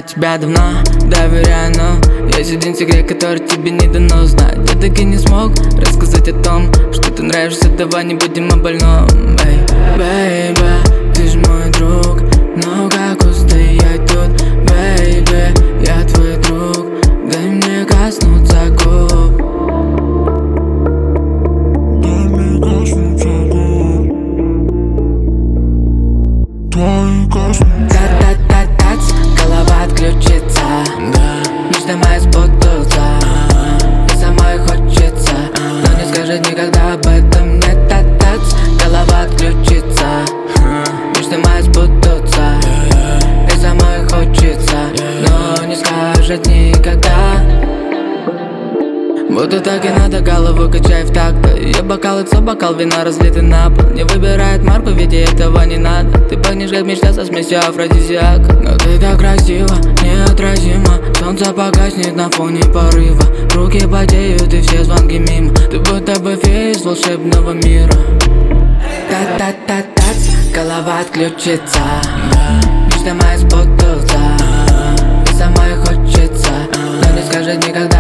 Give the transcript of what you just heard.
тебя давно, доверяю, но есть один секрет, который тебе не дано знать. Я так и не смог рассказать о том, что ты нравишься, давай не будем о больном. Эй, бэйби, ты ж мой друг, но как устоять тут? Бэйби, я твой друг, дай мне коснуться губ. Дай мне коснуться губ. Твои коснуться. Та-та-та-тац, голова отключится, мечта моя сбудутся, и самой хочется, но не скажет никогда об этом. Нет, та-тац, голова отключится, мечта моя сбудутся, и самой хочется, но не скажет никогда. Будто так и надо, голову качай в такт. Ее бокал, лицо, бокал, вина разлиты на пол. Не выбирает марку, ведь ей этого не надо. Ты пахнешь как мечта со смесью афродизиака. Но ты так красиво, неотразимо. Солнце погаснет на фоне порыва. Руки потеют и все звонки мимо. Ты будто бы фея из волшебного мира. Та-та-та-тац, голова отключится, мечта моя сбудутся, и самой хочется, но не скажет никогда